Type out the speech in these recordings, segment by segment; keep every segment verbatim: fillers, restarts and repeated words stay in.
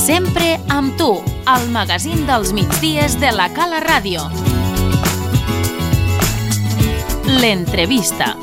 Sempre amb tu, el magazín dels migdies de la Cala Ràdio. L'entrevista.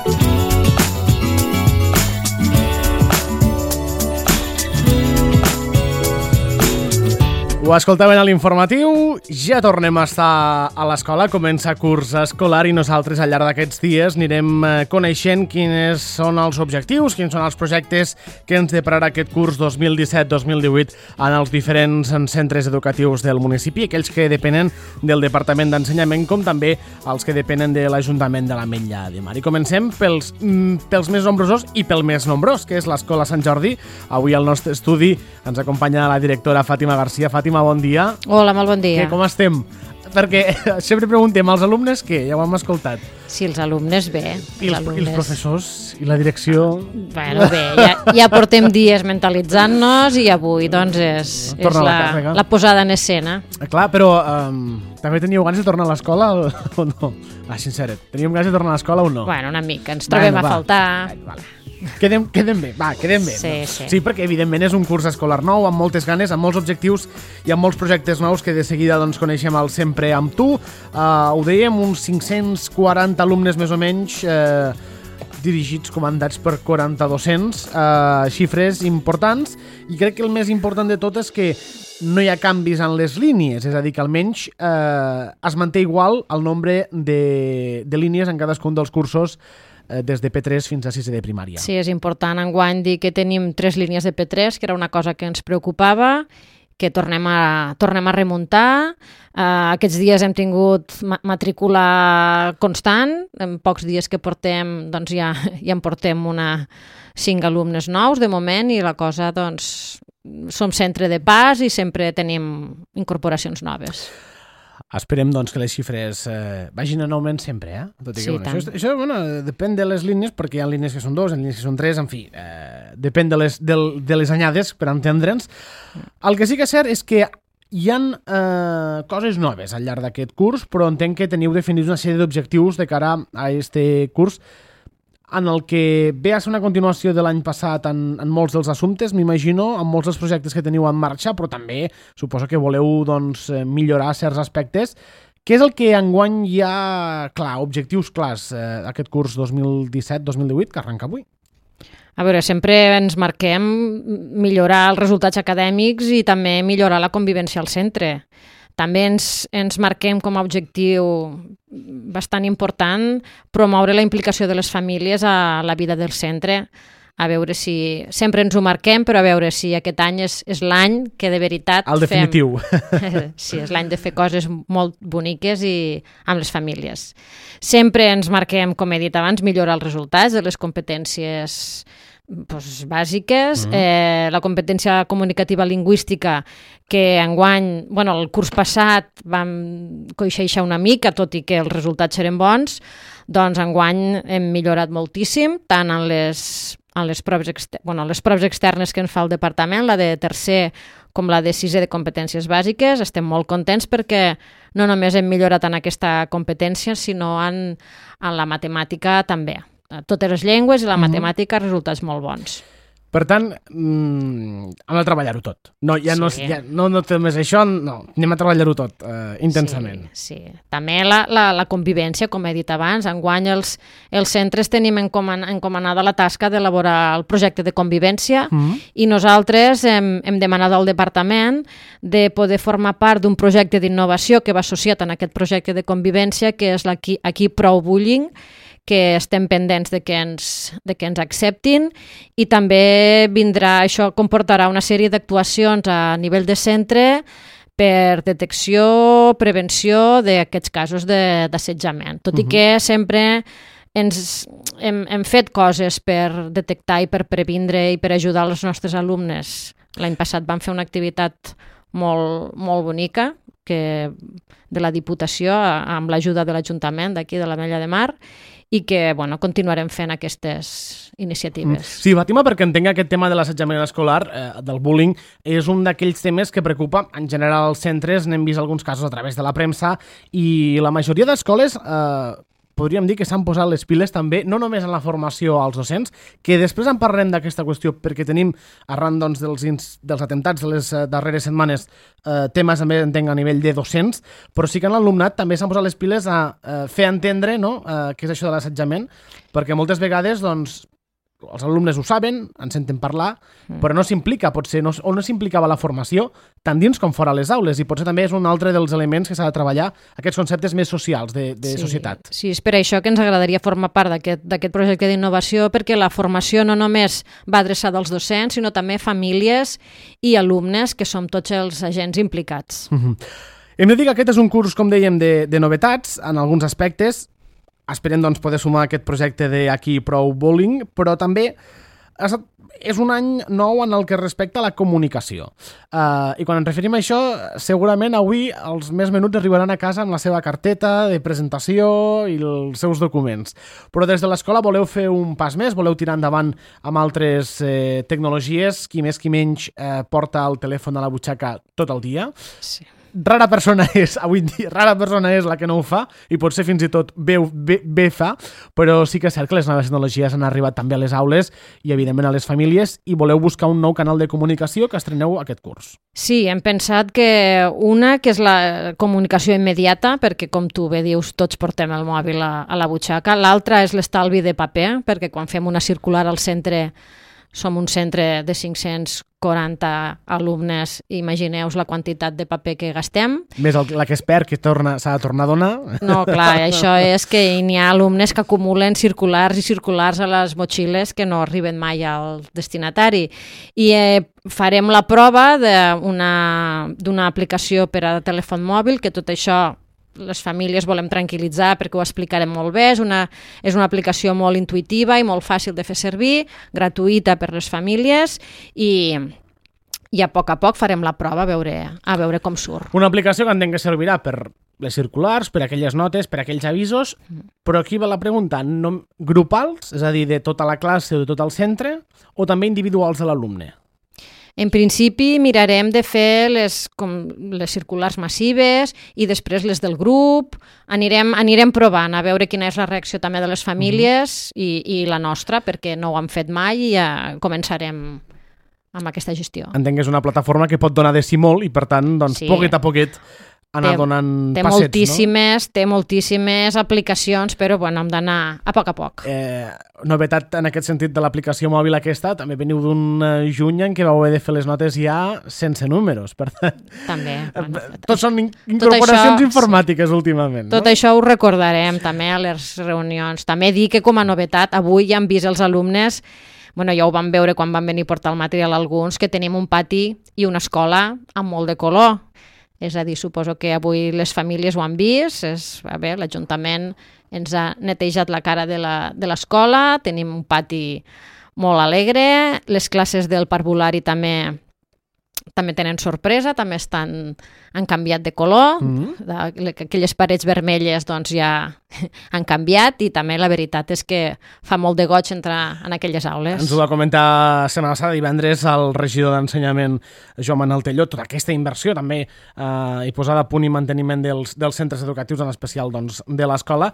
Ho escoltaven a l'informatiu, ja tornem a estar a l'escola, comença curs escolar i nosaltres al llarg d'aquests dies anirem coneixent quins són els objectius, quins són els projectes que ens depararà aquest curs dos mil disset dos mil divuit en els diferents centres educatius del municipi, aquells que depenen del Departament d'Ensenyament com també els que depenen de l'Ajuntament de l'Ametlla de Mar. I comencem pels, pels més nombrosos i pel més nombrós, que és l'Escola Sant Jordi. Avui al nostre estudi ens acompanya la directora Fàtima Garcia. Fàtima, bon dia. Hola, molt bon dia. Que, com estem? Perquè sempre preguntem als alumnes què, ja ho hem escoltat. Sí, els alumnes bé. I els, alumnes... i els professors i la direcció... Bueno, bé, ja, ja portem dies mentalitzant-nos i avui doncs és, és la, la posada en escena. Clar, però um, també teníeu ganes de tornar a l'escola o no? Ah, sinceret, teníem ganes de tornar a l'escola o no? Bueno, una mica, ens trobem bueno, a va. faltar... Vale. Quedem, quedem bé, va, quedem bé. Sí, sí. Sí, perquè evidentment és un curs escolar nou, amb moltes ganes, amb molts objectius i amb molts projectes nous que de seguida doncs, coneixem el Sempre amb tu. Uh, ho dèiem, uns cinc-cents quaranta alumnes més o menys, uh, dirigits, comandats per quaranta docents, uh, xifres importants, i crec que el més important de tot és que no hi ha canvis en les línies, és a dir, que almenys eh, es manté igual el nombre de, de línies en cadascun dels cursos eh, des de P tres fins a sisè de primària. Sí, és important enguany dir que tenim tres línies de P tres, que era una cosa que ens preocupava, que tornem a, tornem a remuntar. Uh, aquests dies hem tingut ma- matrícula constant, en pocs dies que portem, doncs ja, ja en portem una cinc alumnes nous de moment i la cosa, doncs, som centre de pas i sempre tenim incorporacions noves. Esperem, doncs, que les xifres eh, vagin en augment sempre, eh? Tot i que, sí, bueno, això, això bueno, depèn de les línies, perquè hi ha línies que són dos, hi ha línies que són tres, en fi, eh, depèn de les, de, de les anyades, per entendre'ns. El que sí que és cert és que hi ha eh, coses noves al llarg d'aquest curs, però entenc que teniu definits una sèrie d'objectius de cara a aquest curs, en el que ve a ser una continuació de l'any passat en, en molts dels assumptes, m'imagino, en molts dels projectes que teniu en marxa, però també suposo que voleu doncs, millorar certs aspectes. Què és el que enguany hi ha, clar, objectius clars eh, aquest curs dos mil disset dos mil divuit que arrenca avui? A veure, sempre ens marquem millorar els resultats acadèmics i també millorar la convivència al centre. També ens, ens marquem com a objectiu bastant important promoure la implicació de les famílies a la vida del centre. A veure si... Sempre ens ho marquem, però a veure si aquest any és, és l'any que de veritat el definitiu. Fem. Sí, és l'any de fer coses molt boniques i amb les famílies. Sempre ens marquem, com he dit abans, millorar els resultats de les competències pues, bàsiques, mm-hmm. eh, la competència comunicativa lingüística que enguany, bueno, el curs passat vam coixeixar una mica, tot i que els resultats eren bons, doncs enguany hem millorat moltíssim, tant en les, en les, proves, exter- bueno, les proves externes que ens fa el departament, la de tercer com la de sisè de competències bàsiques. Estem molt contents perquè no només hem millorat en aquesta competència, sinó en, en la matemàtica també. Totes les llengües i la matemàtica, resultats molt bons. Per tant, mmm, hem de treballar-ho tot. No, ja sí. no, ja, no, no només això, no, anem a treballar-ho tot eh, intensament. Sí, sí. També la, la, la convivència, com he dit abans, enguany els, els centres tenim encoman, encomanada la tasca d'elaborar el projecte de convivència mm-hmm. i nosaltres hem, hem demanat al departament de poder formar part d'un projecte d'innovació que va associat en aquest projecte de convivència, que és l'Aquí Aquí Prou Bullying, que estem pendents de que ens, de que ens acceptin, i també vindrà, això comportarà una sèrie d'actuacions a nivell de centre per detecció, prevenció d'aquests casos de, d'assetjament. Tot uh-huh. i que sempre ens hem, hem fet coses per detectar i per previndre i per ajudar els nostres alumnes. L'any passat vam fer una activitat molt, molt bonica que, de la Diputació amb l'ajuda de l'Ajuntament d'aquí de l'Ametlla de Mar, i que bueno, continuarem fent aquestes iniciatives. Sí, Fàtima, perquè entenc que aquest tema de l'assetjament escolar, eh, del bullying, és un d'aquells temes que preocupa en general als centres. N'hem vist alguns casos a través de la premsa i la majoria d'escoles eh, podríem dir que s'han posat les piles també, no només en la formació als docents, que després en parlarem d'aquesta qüestió, perquè tenim, arran doncs, dels, dels atemptats de les darreres setmanes, eh, temes també entenc a nivell de docents, però sí que en l'alumnat també s'han posat les piles a eh, fer entendre, no?, eh, què és això de l'assetjament, perquè moltes vegades, doncs, els alumnes ho saben, en senten parlar, mm. però no s'implica, potser, no, o no s'implicava la formació, tant dins com fora les aules, i potser també és un altre dels elements que s'ha de treballar, aquests conceptes més socials de, de sí, societat. Sí, és per això que ens agradaria formar part d'aquest projecte d'innovació, perquè la formació no només va adreçada als docents, sinó també famílies i alumnes, que som tots els agents implicats. Mm-hmm. Hem de dir que aquest és un curs, com dèiem, de, de novetats, en alguns aspectes. Esperem doncs, poder sumar aquest projecte d'Aquí Prou Bowling, però també és un any nou en el que respecta a la comunicació. Uh, I quan ens referim a això, segurament avui els més menuts arribaran a casa amb la seva carteta de presentació i els seus documents. Però des de l'escola voleu fer un pas més, voleu tirar endavant amb altres eh, tecnologies, qui més qui menys eh, porta el telèfon a la butxaca tot el dia. Sí. Rara persona és, avui dia, rara persona és la que no ho fa, i potser fins i tot bé, bé, bé fa, però sí que és cert que les noves tecnologies han arribat també a les aules i, evidentment, a les famílies, i voleu buscar un nou canal de comunicació que estreneu aquest curs. Sí, hem pensat que una, que és la comunicació immediata, perquè, com tu bé dius, tots portem el mòbil a, a la butxaca. L'altra és l'estalvi de paper, perquè quan fem una circular al centre, som un centre de cinc-cents quaranta alumnes, imagineu-vos la quantitat de paper que gastem. Més el, la que es perd, que s'ha de tornar a donar. No, clar, això és que n'hi ha alumnes que acumulen circulars i circulars a les motxilles que no arriben mai al destinatari. I eh, farem la prova d'una aplicació per a telèfon mòbil, que tot això les famílies volem tranquil·litzar perquè ho explicarem molt bé. És una, és una aplicació molt intuïtiva i molt fàcil de fer servir, gratuïta per les famílies, i, i a poc a poc farem la prova a veure, a veure com surt. Una aplicació que entenc que servirà per les circulars, per aquelles notes, per aquells avisos, però aquí va la pregunta, no, grupals, és a dir, de tota la classe o de tot el centre, o també individuals de l'alumne? En principi mirarem de fer les, com, les circulars massives i després les del grup. Anirem, anirem provant a veure quina és la reacció també de les famílies uh-huh. i, i la nostra, perquè no ho hem fet mai i ja començarem amb aquesta gestió. Entenc que és una plataforma que pot donar de si molt i, per tant, doncs, sí. poquet a poquet anar té, donant té passets, moltíssimes, no? Té moltíssimes aplicacions, però bueno, hem d'anar a poc a poc. Eh, novetat en aquest sentit de l'aplicació mòbil aquesta, també veniu d'un juny en què vau haver de fer les notes ja sense números. Per tant, també. Bueno, tot són incorporacions tot això, informàtiques sí. últimament. Tot no? això ho recordarem també a les reunions. També dir que com a novetat, avui ja han vist els alumnes, bueno, ja ho vam veure quan van venir a portar el material alguns, que tenim un pati i una escola amb molt de color. És a dir, suposo que avui les famílies ho han vist, és, a veure, l'Ajuntament ens ha netejat la cara de l'escola, tenim un pati molt alegre, les classes del parvulari també també tenen sorpresa, també estan, han canviat de color, mm-hmm. aquelles parets vermelles doncs ja han canviat, i també la veritat és que fa molt de goig entrar en aquelles aules. Ens ho va comentar setmana passada, divendres, el regidor d'Ensenyament, Joan Manel Telló, tota aquesta inversió també eh, i posada a punt i manteniment dels, dels centres educatius, en especial doncs, de l'escola.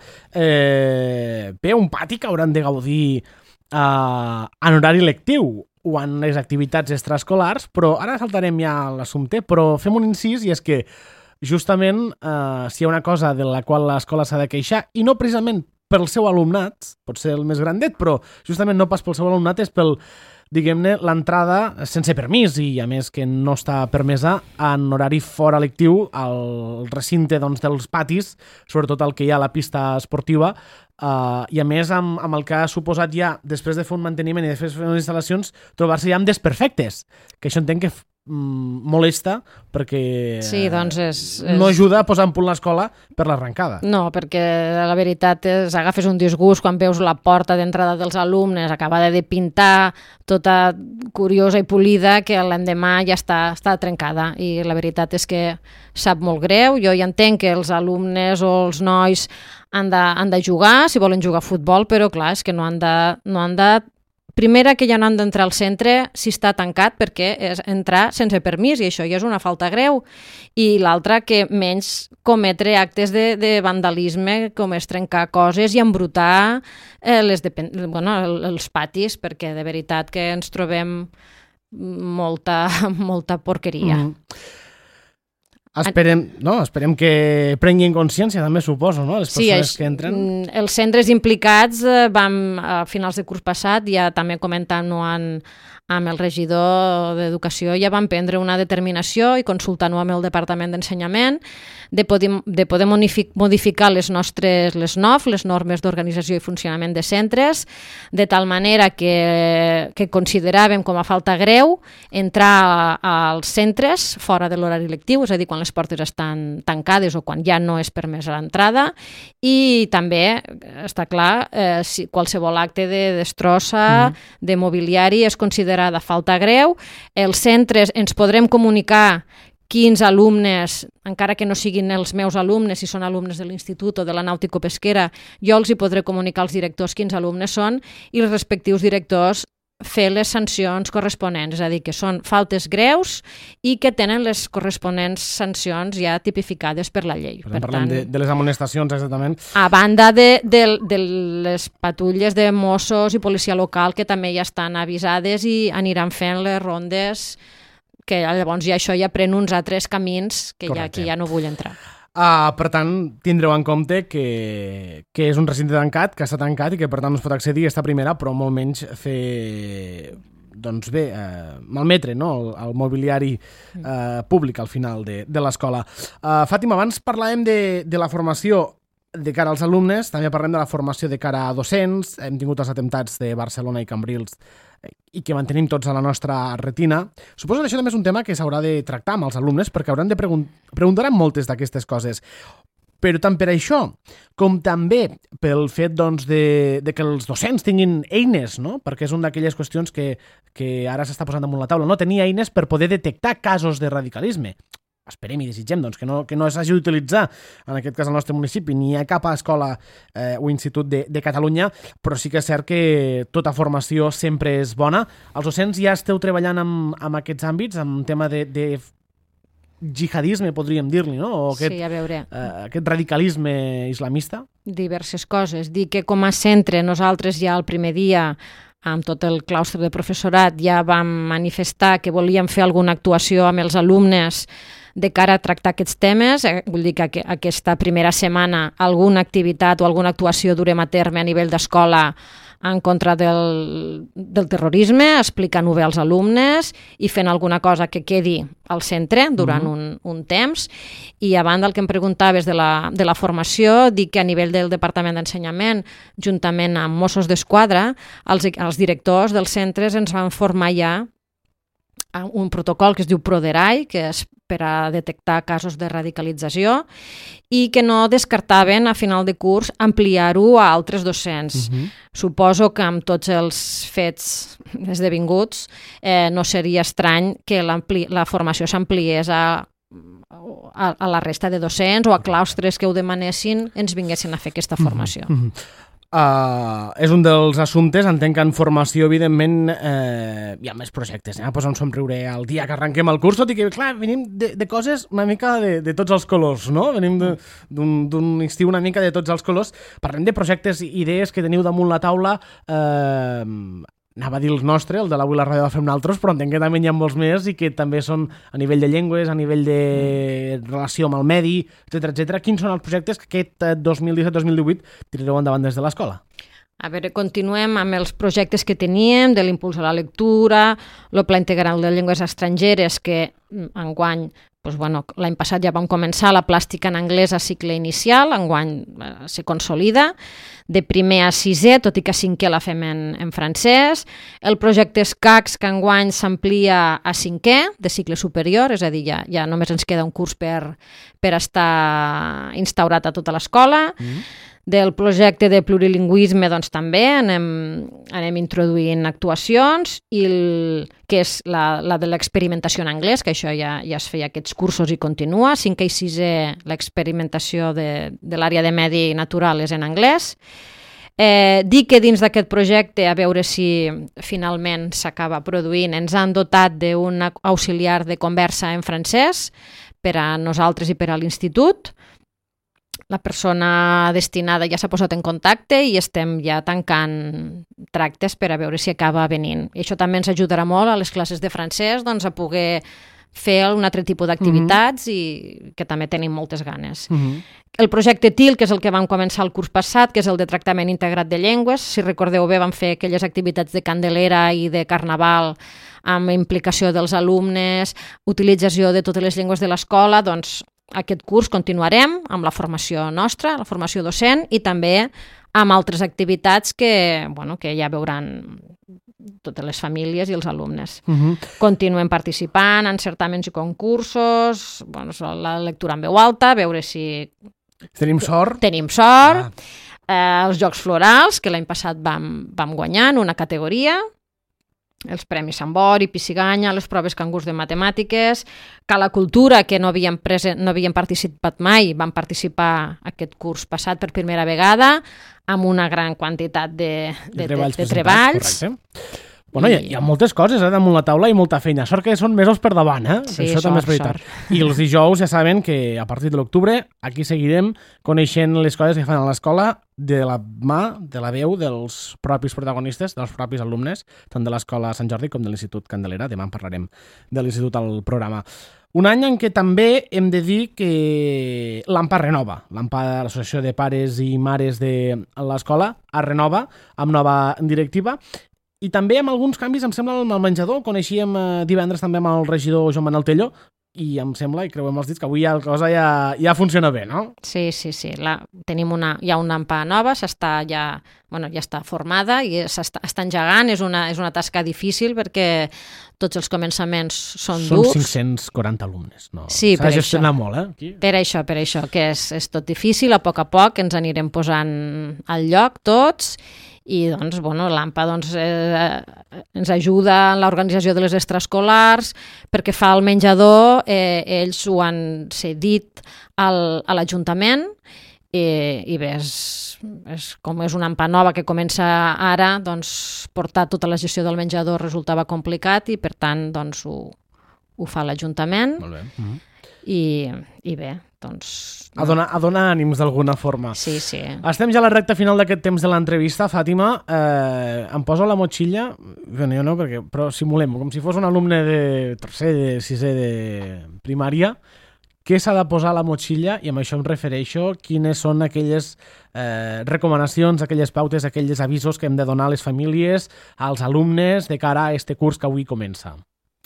Eh, bé, un pati que hauran de gaudir eh, en horari lectiu o en les activitats extraescolars, però ara saltarem ja a l'assumpte, però fem un incís, i és que justament eh, si hi ha una cosa de la qual l'escola s'ha de queixar, i no precisament pel seu alumnat, pot ser el més grandet, però justament no pas pel seu alumnat, és pel, diguem-ne, l'entrada sense permís, i a més que no està permesa en horari fora lectiu al recinte doncs, dels patis, sobretot el que hi ha a la pista esportiva, Uh, i a més amb, amb el que ha suposat ja, després de fer un manteniment i després de fer unes instal·lacions, trobar-se ja amb desperfectes, que això entenc que mm, molesta, perquè sí, doncs és, és... no ajuda a posar en punt l'escola per l'arrencada. No, perquè la veritat és, agafes un disgust quan veus la porta d'entrada dels alumnes acabada de pintar, tota curiosa i polida, que l'endemà ja està, està trencada, i la veritat és que sap molt greu. Jo ja entenc que els alumnes o els nois han de, han de jugar, si volen jugar a futbol, però clar, és que no han de, no han de primera, que ja no han d'entrar al centre si està tancat, perquè és entrar sense permís, i això ja és una falta greu. I l'altra, que menys cometre actes de, de vandalisme, com és trencar coses i embrutar eh, les depen... bueno, els patis, perquè de veritat que ens trobem molta, molta porqueria. Mm. Esperem, no? Esperem que prenguin consciència, també suposo, no? Les persones sí, que entren. Els centres implicats vam, a finals de curs passat, ja també comentant-ho amb el regidor d'Educació, ja vam prendre una determinació i consultant-ho amb el Departament d'Ensenyament de poder, de poder modificar les nostres, les N O F, les normes d'organització i funcionament de centres, de tal manera que, que consideràvem com a falta greu entrar als centres fora de l'horari lectiu, és a dir, quan les portes estan tancades o quan ja no és permès l'entrada, i també, està clar, eh, si qualsevol acte de destrossa, mm-hmm. de mobiliari és considerada falta greu. Els centres ens podrem comunicar quins alumnes, encara que no siguin els meus alumnes, si són alumnes de l'institut o de la nàutico-pesquera, jo els hi podré comunicar als directors quins alumnes són i els respectius directors fer les sancions corresponents, és a dir, que són faltes greus i que tenen les corresponents sancions ja tipificades per la llei. Per per tant, de, de les amonestacions, exactament. A banda de, de, de les patrulles de Mossos i policia local, que també ja estan avisades i aniran fent les rondes, que llavors ja això ja pren uns altres camins que ja, aquí ja no vull entrar. Uh, per tant, tindreu en compte que, que és un recinte tancat, que està tancat i que per tant no es pot accedir a aquesta primera, però molt menys fer, doncs bé, uh, malmetre, no?, el, el mobiliari uh, públic al final de, de l'escola. Uh, Fàtima, abans parlàvem de, de la formació de cara als alumnes, també parlem de la formació de cara a docents, hem tingut els atemptats de Barcelona i Cambrils i que mantenim tots a la nostra retina. Suposo que això també és un tema que s'haurà de tractar amb els alumnes perquè hauran de pregun- preguntaran moltes d'aquestes coses. Però tant per això, com també pel fet doncs, de, de que els docents tinguin eines, no? Perquè és una d'aquelles qüestions que, que ara s'està posant damunt la taula, no? Tenir eines per poder detectar casos de radicalisme. Esperem i desitgem doncs, que no, que no s'hagi d'utilitzar, en aquest cas al nostre municipi, ni a cap escola eh, o institut de, de Catalunya, però sí que és cert que tota formació sempre és bona. Els docents ja esteu treballant amb, amb aquests àmbits, amb tema de, de jihadisme, podríem dir-li, no? O aquest, sí, a veure. Eh, aquest radicalisme islamista? Diverses coses. Dir que com a centre nosaltres ja el primer dia amb tot el claustre de professorat ja vam manifestar que volíem fer alguna actuació amb els alumnes de cara a tractar aquests temes. Eh, vull dir que aquesta primera setmana alguna activitat o alguna actuació durem a terme a nivell d'escola en contra del, del terrorisme, explicant-ho bé als alumnes i fent alguna cosa que quedi al centre durant mm-hmm. un, un temps. I a banda del que em preguntaves de la, de la formació, dic que a nivell del Departament d'Ensenyament, juntament amb Mossos d'Esquadra, els, els directors dels centres ens van formar ja un protocol que es diu PRODERAI, que és per a detectar casos de radicalització, i que no descartaven a final de curs ampliar-ho a altres docents. Uh-huh. Suposo que amb tots els fets esdevinguts eh, no seria estrany que la formació s'ampliés a, a, a la resta de docents o a claustres que ho demanessin ens vinguessin a fer aquesta formació. Uh-huh. Uh, és un dels assumptes, entenc que en formació, evidentment, eh, hi ha més projectes. Anem a posar un somriure al dia que arrenquem el curs, tot i que, clar, venim de, de coses una mica de, de tots els colors, no? Venim d'un estiu una mica de tots els colors. Parlem de projectes i idees que teniu damunt la taula, eh, anava a dir el nostre, el de l'Avui la Ràdio va fer nosaltres, però entenc que també n'hi ha molts més i que també són a nivell de llengües, a nivell de relació amb el medi, etcètera, etcètera. Quins són els projectes que aquest dos mil disset dos mil divuit tirareu endavant des de l'escola? A veure, continuem amb els projectes que teníem, de l'impuls a la lectura, el Pla Integral de Llengües Estrangeres, que enguany, doncs, bueno, l'any passat ja vam començar la plàstica en anglès a cicle inicial, enguany eh, se consolida, de primer a sisè, tot i que a cinquè la fem en, en francès. El projecte SCACS, que enguany s'amplia a cinquè, de cicle superior, és a dir, ja, ja només ens queda un curs per, per estar instaurat a tota l'escola. Mm. Del projecte de plurilingüisme doncs, també anem, anem introduint actuacions, i el, que és la, la de l'experimentació en anglès, que això ja, ja es feia aquests cursos i continua. Cinquè i sisè, l'experimentació de, de l'àrea de medi natural és en anglès. Eh, dir que dins d'aquest projecte, a veure si finalment s'acaba produint, ens han dotat d'un auxiliar de conversa en francès per a nosaltres i per a l'institut. La persona destinada ja s'ha posat en contacte i estem ja tancant tractes per a veure si acaba venint. I això també ens ajudarà molt a les classes de francès doncs, a poder fer un altre tipus d'activitats mm-hmm. i que també tenim moltes ganes. Mm-hmm. El projecte T I L, que és el que vam començar el curs passat, que és el de tractament integrat de llengües, si recordeu bé, vam fer aquelles activitats de Candelera i de Carnaval amb implicació dels alumnes, utilització de totes les llengües de l'escola, doncs aquest curs continuarem amb la formació nostra, la formació docent, i també amb altres activitats que, bueno, que ja veuran totes les famílies i els alumnes. Uh-huh. Continuem participant en certàmens i concursos, bueno, la lectura en veu alta, a veure si... Tenim sort? Tenim sort. Ah. Eh, els Jocs Florals, que l'any passat vam, vam guanyar en una categoria, els Premis Sant Bori, Pisciganya, les proves Cangurs de Matemàtiques, Cala Cultura, que no havíem, prese, no havíem participat mai, vam participar aquest curs passat per primera vegada, amb una gran quantitat de, de, de treballs. De, de treballs. Correcte. Bueno, I... hi, ha, hi ha moltes coses eh, damunt la taula i molta feina. Sort que són mesos per davant, eh? Sí, això sort, també és veritat. Sort. I els dijous ja saben que a partir de l'octubre aquí seguirem coneixent les coses que fan a l'escola de la mà, de la veu dels propis protagonistes, dels propis alumnes, tant de l'escola Sant Jordi com de l'Institut Candelera. Demà en parlarem de l'Institut al programa. Un any en què també hem de dir que l'A M P A renova. L'A M P A, l'Associació de Pares i Mares de l'Escola, es renova amb nova directiva i també amb alguns canvis, em sembla, amb el menjador. Coneixíem eh, divendres també amb el regidor Joan Manuel Tello i em sembla, i creuem els dits, que avui ja la cosa ja, ja funciona bé, no? Sí, sí, sí. La, tenim una, hi ha una A M P A nova, s'està ja, bueno, ja està formada i s'està, està engegant. És una, és una tasca difícil perquè tots els començaments són, són durs. Són cinc-cents quaranta alumnes, no? Sí, s'ha de gestionar molt, eh? Aquí. Per això, per això, que és, és tot difícil, a poc a poc ens anirem posant al lloc tots. I doncs, bueno, l'A M P A doncs, eh, ens ajuda en l'organització de les extraescolars, perquè fa el menjador, eh, ells ho han cedit al, a l'Ajuntament i, i bé, és, és, com és una A M P A nova que comença ara, doncs portar tota la gestió del menjador resultava complicat i per tant doncs, ho, ho fa l'Ajuntament. Molt bé. Mm-hmm. I, i bé, doncs... A donar, a donar ànims d'alguna forma. Sí, sí. Estem ja a la recta final d'aquest temps de l'entrevista. Fàtima, eh, em poso la motxilla, bueno, jo no, perquè, però simulem, com si fos un alumne de tercer, de sisè de primària, què s'ha de posar a la motxilla, i amb això em refereixo, quines són aquelles eh, recomanacions, aquelles pautes, aquells avisos que hem de donar a les famílies, als alumnes, de cara a este curs que avui comença.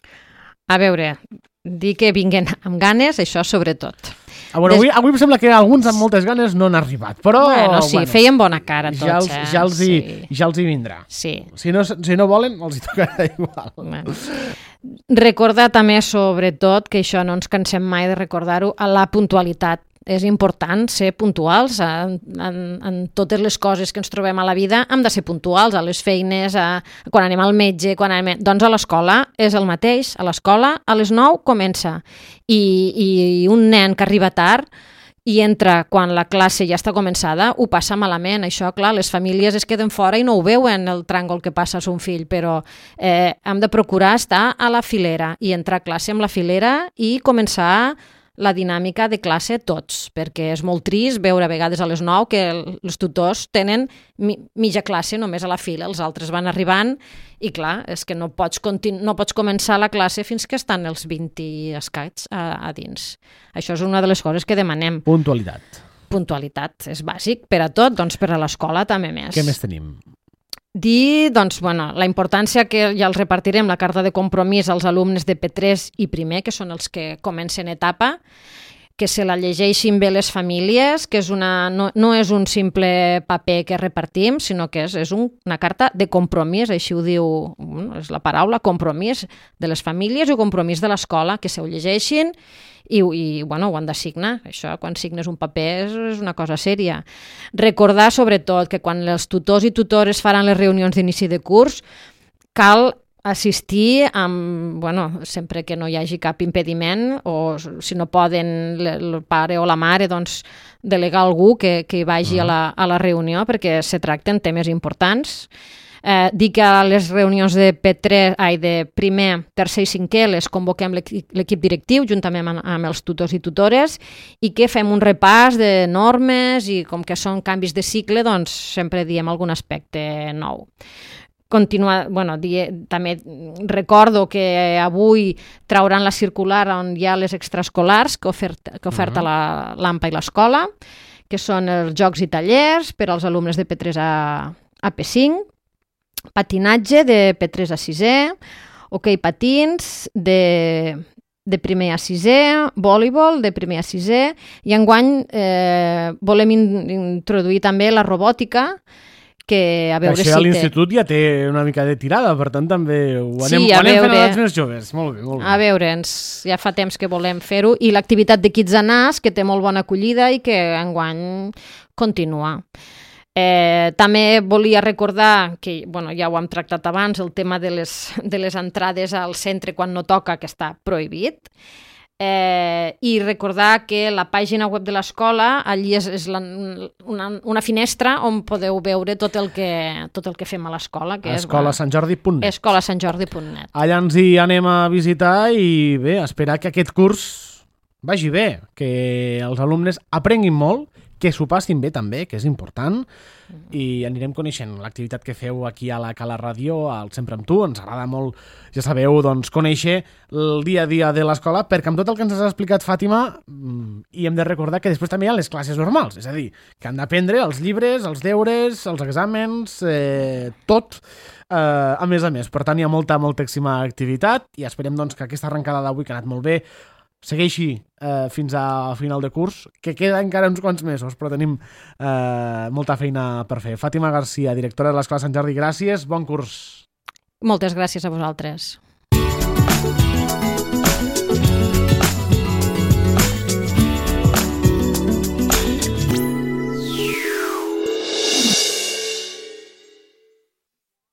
A veure, dir que vinguen amb ganes, això sobretot. Ah, bueno, avui, avui em sembla que alguns amb moltes ganes no han arribat, però... Bueno, sí, bueno, feien bona cara tots, ja els, eh? Ja els, hi, sí. ja els hi vindrà. Sí. Si no, si no volen, els hi tocarà igual. Bueno. Recordar també, sobretot, que això no ens cansem mai de recordar-ho, a la puntualitat. És important ser puntuals en, en, en totes les coses que ens trobem a la vida. Hem de ser puntuals a les feines, a, quan anem al metge, quan anem... Doncs a l'escola és el mateix. A l'escola a les nou comença. I, i un nen que arriba tard i entra quan la classe ja està començada, ho passa malament. Això, clar, les famílies es queden fora i no ho veuen, el tràngol que passa a son fill, però eh, hem de procurar estar a la filera i entrar a classe amb la filera i començar la dinàmica de classe tots, perquè és molt trist veure a vegades a les nou que els tutors tenen mi, mitja classe només a la fila, els altres van arribant i clar, és que no pots, continu- no pots començar la classe fins que estan els vint i escaig a, a dins. Això és una de les coses que demanem. Puntualitat. Puntualitat, és bàsic per a tot, doncs per a l'escola també més. Què més tenim? Dir, doncs, bueno, la importància que ja els repartirem, la carta de compromís als alumnes de P tres i primer, que són els que comencen etapa, que se la llegeixin bé les famílies, que és una, no, no és un simple paper que repartim, sinó que és, és un, una carta de compromís, així ho diu, bueno, és la paraula, compromís de les famílies i compromís de l'escola, que se ho llegeixin i, i bueno, ho han de signar. Això, quan signes un paper, és, és una cosa sèria. Recordar, sobretot, que quan els tutors i tutores faran les reunions d'inici de curs, cal assistir amb, bueno, sempre que no hi hagi cap impediment, o si no poden el pare o la mare, doncs delegar algú que, que hi vagi uh-huh. a, la, a la reunió, perquè se tracten temes importants. Eh, dir que a les reunions de P tres, ai, de primer, tercer i cinquè les convoquem l'equip directiu juntament amb, amb els tutors i tutores i que fem un repàs de normes i com que són canvis de cicle, doncs sempre diem algun aspecte nou. Continua, bueno, die, també recordo que avui trauran la circular on hi ha les extraescolars que oferta, que oferta uh-huh. la, l'AMPA i l'escola, que són els jocs i tallers per als alumnes de P tres a, a P cinc, patinatge de P tres a sisè, hoquei patins de, de primer a sisè, voleibol de primer a sisè, i enguany eh, volem in, introduir també la robòtica, que a veure Això si a l'institut té... ja té una mica de tirada, per tant també ho anem, sí, ho anem veure... fent als més joves. Molt bé, molt bé. A veure, ens, ja fa temps que volem fer-ho, i l'activitat de Kids Anàs, que té molt bona acollida i que enguany continua. Eh, també volia recordar que, bueno, ja ho hem tractat abans, el tema de les, de les entrades al centre quan no toca, que està prohibit. Eh, I recordar que la pàgina web de l'escola, allí és, és la, una, una finestra on podeu veure tot el que, tot el que fem a l'escola. escola sant jordi punt net. escola sant jordi punt net. Allà ens hi anem a visitar i bé, esperar que aquest curs vagi bé, que els alumnes aprenguin molt, que s'ho passin bé també, que és important, i anirem coneixent l'activitat que feu aquí a la Cala Ràdio, al Sempre amb tu. Ens agrada molt, ja sabeu, doncs, conèixer el dia a dia de l'escola, perquè amb tot el que ens has explicat, Fàtima, i hem de recordar que després també hi ha les classes normals, és a dir, que han d'aprendre els llibres, els deures, els exàmens, eh, tot, eh, a més a més. Per tant, hi ha molta, moltíssima activitat, i esperem doncs, que aquesta arrencada d'avui, que ha anat molt bé, segueixi eh, fins a final de curs, que queda encara uns quants mesos, però tenim eh, molta feina per fer. Fàtima Garcia, directora de l'Escola Sant Jordi, gràcies, bon curs. Moltes gràcies a vosaltres.